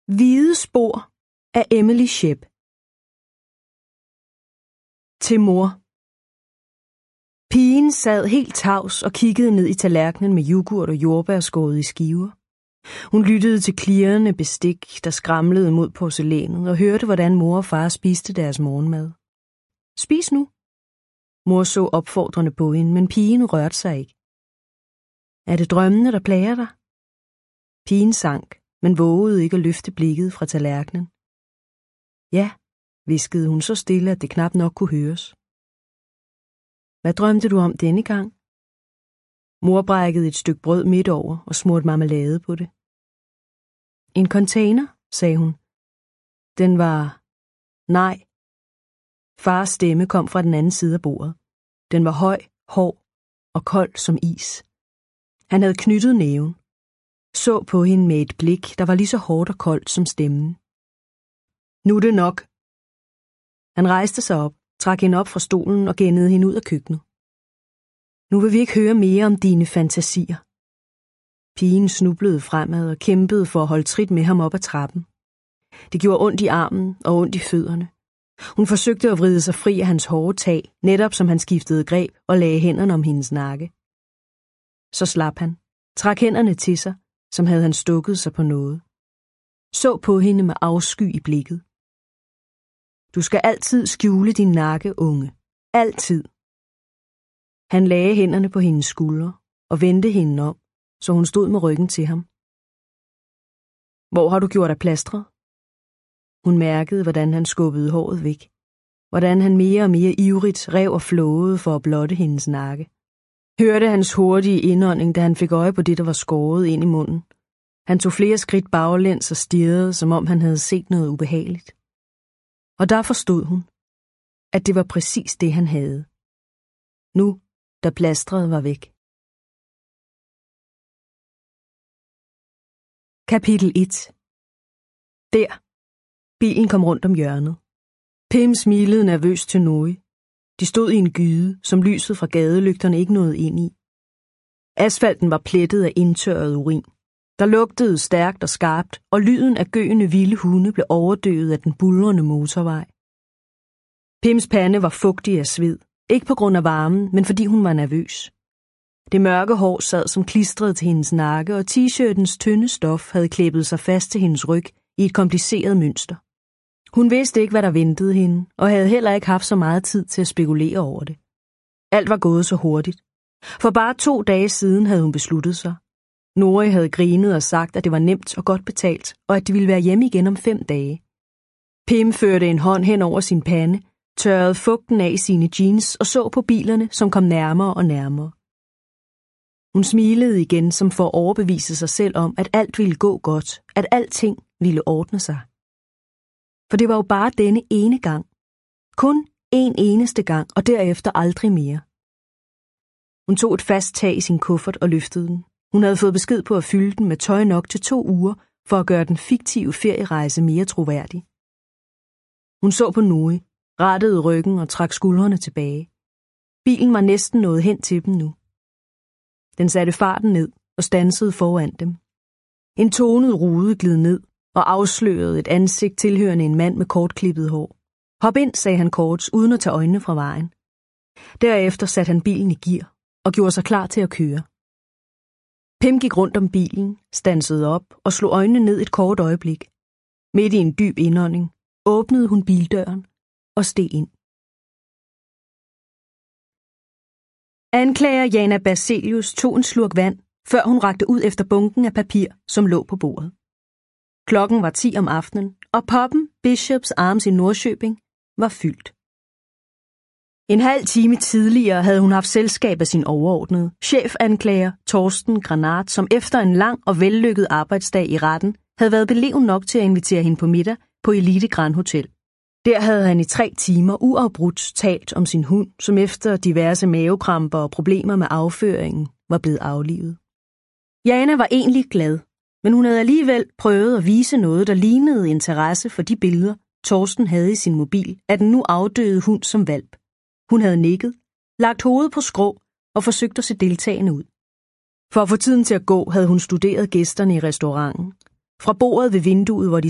Hvide spor af Emily Shep. Til mor. Pigen sad helt tavs og kiggede ned i tallerkenen med yoghurt og jordbær skåret i skiver. Hun lyttede til klirrende bestik, der skramlede mod porcelænet, og hørte, hvordan mor og far spiste deres morgenmad. Spis nu. Mor så opfordrende på hende, men pigen rørte sig ikke. Er det drømmene, der plager dig? Pigen sank, men vågede ikke at løfte blikket fra tallerkenen. Ja, hviskede hun så stille, at det knap nok kunne høres. Hvad drømte du om denne gang? Mor brækkede et stykke brød midt over og smurte marmelade på det. En container, sagde hun. Den var... Nej. Fars stemme kom fra den anden side af bordet. Den var høj, hård og kold som is. Han havde knyttet næven. Så på hende med et blik, der var lige så hårdt og koldt som stemmen. Nu er det nok. Han rejste sig op, trak hende op fra stolen og gennede hende ud af køkkenet. Nu vil vi ikke høre mere om dine fantasier. Pigen snublede fremad og kæmpede for at holde trit med ham op ad trappen. Det gjorde ondt i armen og ondt i fødderne. Hun forsøgte at vride sig fri af hans hårde tag, netop som han skiftede greb og lagde hænderne om hendes nakke. Så slap han, trak hænderne til sig, som havde han stukket sig på noget. Så på hende med afsky i blikket. Du skal altid skjule din nakke, unge. Altid. Han lagde hænderne på hendes skuldre og vendte hende om, så hun stod med ryggen til ham. Hvor har du gjort af plastret? Hun mærkede, hvordan han skubbede håret væk. Hvordan han mere og mere ivrigt rev og flåede for at blotte hendes nakke. Hørte hans hurtige indånding, da han fik øje på det, der var skåret ind i munden. Han tog flere skridt baglæns og stirrede, som om han havde set noget ubehageligt. Og der forstod hun, at det var præcis det, han havde. Nu, da plastret var væk. Kapitel 1. Der. Bilen kom rundt om hjørnet. Pim smilede nervøst til Nori. De stod i en gyde, som lyset fra gadelygterne ikke nåede ind i. Asfalten var plettet af indtørret urin. Der lugtede stærkt og skarpt, og lyden af gøende vilde hunde blev overdøvet af den buldrende motorvej. Pims pande var fugtig af sved, ikke på grund af varmen, men fordi hun var nervøs. Det mørke hår sad som klistret til hendes nakke, og t-shirtens tynde stof havde klæbet sig fast til hendes ryg i et kompliceret mønster. Hun vidste ikke, hvad der ventede hende, og havde heller ikke haft så meget tid til at spekulere over det. Alt var gået så hurtigt. For bare 2 dage siden havde hun besluttet sig. Nori havde grinet og sagt, at det var nemt og godt betalt, og at de ville være hjemme igen om 5 dage. Pim førte en hånd hen over sin pande, tørrede fugten af sine jeans og så på bilerne, som kom nærmere og nærmere. Hun smilede igen, som for at overbevise sig selv om, at alt ville gå godt, at alting ville ordne sig. For det var jo bare denne ene gang. Kun en eneste gang, og derefter aldrig mere. Hun tog et fast tag i sin kuffert og løftede den. Hun havde fået besked på at fylde den med tøj nok til 2 uger, for at gøre den fiktive ferierejse mere troværdig. Hun så på Nori, rettede ryggen og trak skuldrene tilbage. Bilen var næsten nået hen til dem nu. Den satte farten ned og standsede foran dem. En tonet rude gled ned og afslørede et ansigt tilhørende en mand med kortklippet hår. Hop ind, sagde han kort, uden at tage øjnene fra vejen. Derefter satte han bilen i gear og gjorde sig klar til at køre. Pim gik rundt om bilen, standsede op og slog øjnene ned et kort øjeblik. Midt i en dyb indånding åbnede hun bildøren og steg ind. Anklager Jana Berzelius tog en slurk vand, før hun rakte ud efter bunken af papir, som lå på bordet. Klokken var 10 om aftenen, og puben Bishops Arms i Nordsköping var fyldt. En halv time tidligere havde hun haft selskab af sin overordnede, chefanklager Torsten Granat, som efter en lang og vellykket arbejdsdag i retten havde været beleven nok til at invitere hende på middag på Elite Grand Hotel. Der havde han i 3 timer uafbrudt talt om sin hund, som efter diverse mavekramper og problemer med afføringen var blevet aflivet. Jana var egentlig glad, men hun havde alligevel prøvet at vise noget, der lignede interesse for de billeder, Torsten havde i sin mobil af den nu afdøde hund som hvalp. Hun havde nikket, lagt hovedet på skrå og forsøgt at se deltagende ud. For at få tiden til at gå, havde hun studeret gæsterne i restauranten. Fra bordet ved vinduet, hvor de